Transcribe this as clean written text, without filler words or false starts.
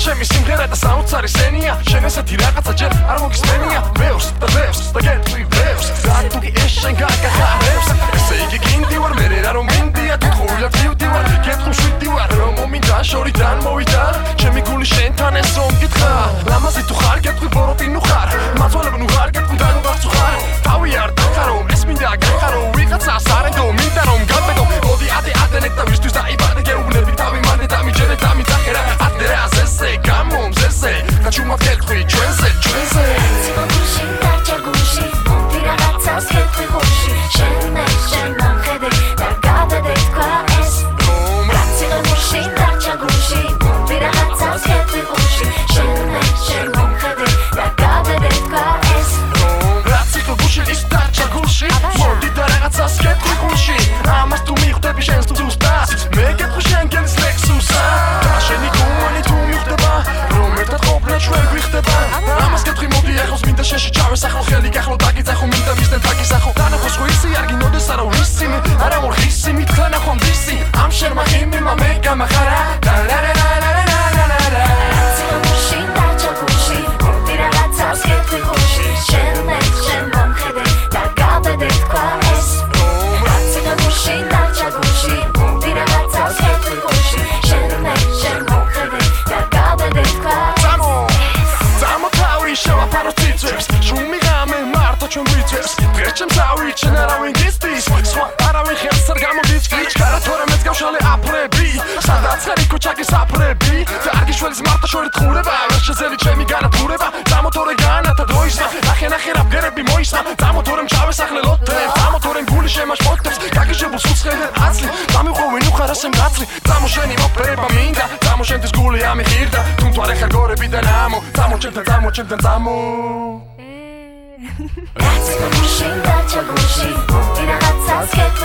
ჩემი სიმღერა და საოცარი სცენია შენ ესეთი რაღაცა ჯერ არ მოგისმენია ბევრს და გეტყვი ბევრს და თუ კი ეს შენ გაგახარებს ესე იგი გინდი ვარ მე რა რომ მინდია თუ ხოვილა ვდივარ გეტყვი შვიდი ვარ რომ მომინდა შორიდან მოვიდა ჩემი გული შენთან ეს რომ გითხრა ლამაზი თუ ხარ გეტყვი ბოროტინუ ხარ მაწვალებნუ ხარ გეტყვი დაგბარცუ ხარ თავი არ დახარო ეს მინდა გახარო ვიღაცა სარენდო მინდა რომ გაბედო მოდი ადე ნეტა ვისთვის დაიბადე გეუბნები თავი მანდე დამიჯერე დამიძახე რა ადე რა ზესე გამომზესე და ჩუმად გეტყვი ჩვენზე გუში დაჭაგუში მოდი რაღაცას გეტყვი გუში შენ მომხედე და გადადე თქვა ეს გუში დაჭაგუში მოდი რაღაცას გეტყვი გუში შენ მომხედე და გადადე თქვა ეს გუში ის დაჭაგუში მოდი და რაღაცას გეტყვი გუში ამას თუ მიხვდები შენს ზუსტად მე გეტყვი შენ გენს ლექსუსა და შენი გუმანი თუ მიხვდება რომ ერთად ყოფნა ჩვენ გვიხდება ამას გეტყვი მოდი ახლოს მინდა შენში ჩავესახო ხელი გახლო დაგიძახო მინდა მისდენ დაგისახო დანახოს ხო ისი არ გინოდეს არა ვისი მე არა მორ ხისი მითხრა ნახომ ვისი ამ შენმა ხიმილმა მე გამახარა და ლა ლა ლა ლა ლა ლა ლა გუში დაჭაგუში მოდი რაღაცას გეტყვი გუში შენ მომხედე და გადადე თქვა ეს გუში დაჭაგუში მოდი რაღაცას გეტყვი გუში შენ მომხედე და გადადე თქვა Samo თავი შევაფარო ციცებს შუმი ღამე მარტო ჩვენ ვიცებს დღეს ჩემს ავით შენ არავინ გისტის სხვა არავინ ხელს არ გამოდის გიჩქარა თორემ მეც გავშალე აფრები სადაც ხარი კოჩაკის აფრები და არ გიშველის მარტო შორით ხურება ვერ შეზელი ჩემი განათურება დამოთორე განათა დროისა ნახე რა ბგერები მოისმა დამოთორემ ჩავესახლე ლოთებს დამოთორემ გული შემაშფოთებს გაგიჟებულ სუცხენდან აცლი დამიყვოვე ნუ ხარ ასე მკაცრი დამო შენი მოპერება მინდა დამო შენთვის გული ამიხირდა თუმცა არ ეხარ გორებიდან ამო დამო ჩემთან დამო გუში დაჭაგუში მოდი რაღაცას გეტყვი